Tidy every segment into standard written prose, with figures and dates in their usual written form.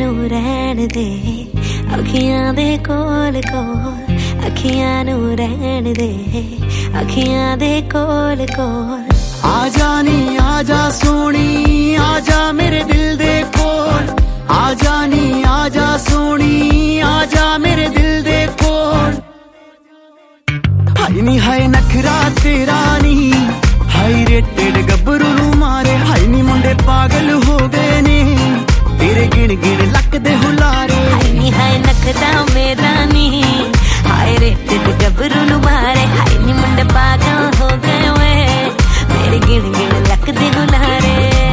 नू रहन दे, अखियां दे कोल कोल, अखियां नू रहन दे, अखियां दे कोल कोल। आजा नी आजा सोनी, आजा मेरे दिल दे कोल, आजा नी आजा सोनी, आजा मेरे दिल दे कोल। हाय नी हाय नखरा तेरा नी, हाय रेटेड गब्बरू नू मारे, हाय नी मुंडे पागल हो गए ने तेरे गिण गिण लक दे हुलारे। हाय नी हाय नखरा मेरा नी, हाय रेटेड गब्बरू नू मारे, हाय नी मुंडे पागल हो गए वे मेरे गिण गिण लक दे हुलारे।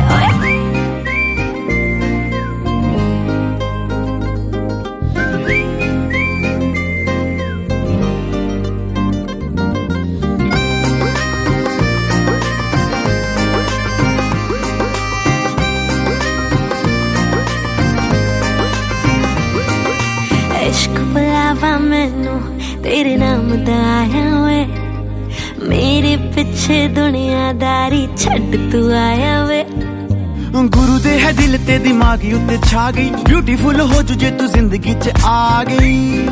इश्क बुलावा मैनू तेरे नाम दा आया वे, मेरे पिछे दुनियादारी छड्ड तू आया वे। गुरु दे है दिल ते दिमागी उत्ते छा गई, ब्यूटीफुल हो जुजे तू जिंदगी च आ गई।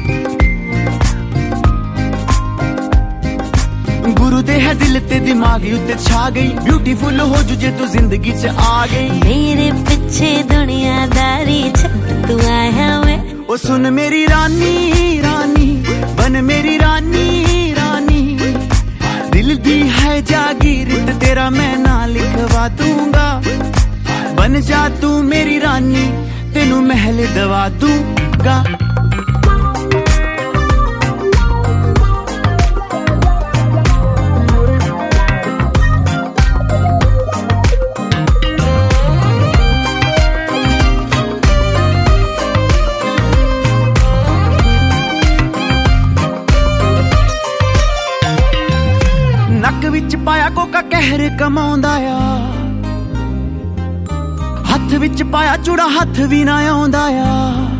गुरु दे है दिल ते दिमागी उत्ते छा गई, ब्यूटीफुल हो जुजे तू जिंदगी च आ गई। मेरे पिछे दुनियादारी छड्ड तू आया वे। ओ सुन मेरी रानी रानी, बन मेरी रानी रानी, दिल दी है जागीर तेरा मैं ना लिखवा दूंगा। बन जा तू मेरी रानी, तेनू महल दवा दूंगा। नक विच पाया कोका कहर कमाउंदा आ, हथ विच पाया चूड़ा हथ भी ना आउंदा आ।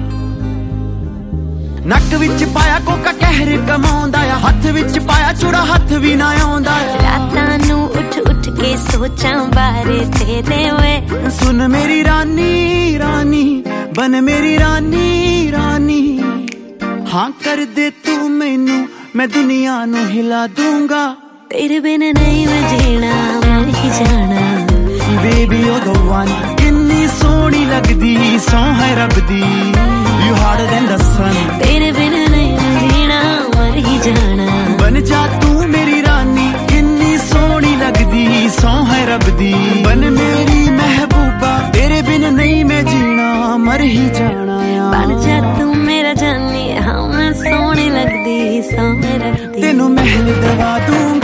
नक विच पाया कोका कहर कमाउंदा आ, हथ विच पाया चूड़ा हथ भी ना आउंदा आ। रातां नू उठ उठ के सोचां बारे तेरे वे। सुन मेरी रानी रानी, बन मेरी रानी रानी, हाँ कर दे तू मैनू, मैं दुनिया नू हिला दूंगा। तेरे बिन नहीं मैं जीना, मर ही जाना। बेबी ओ द वन, किन्नी सोहनी लगदी सौ है रब दी, you harder than the sun. तेरे बिन नहीं मैं जीना, मर ही जाना। बन जा तू मेरी रानी, किन्नी सोहनी लगदी सौ है रब दी, बन मेरी महबूबा, तेरे बिन नहीं मैं जीना, मर ही जाना। बन जा तू मेरा जानी, हाँ मैं सोहनी लगदी सौ है रब दी, तेनू महल दवा दूंगा।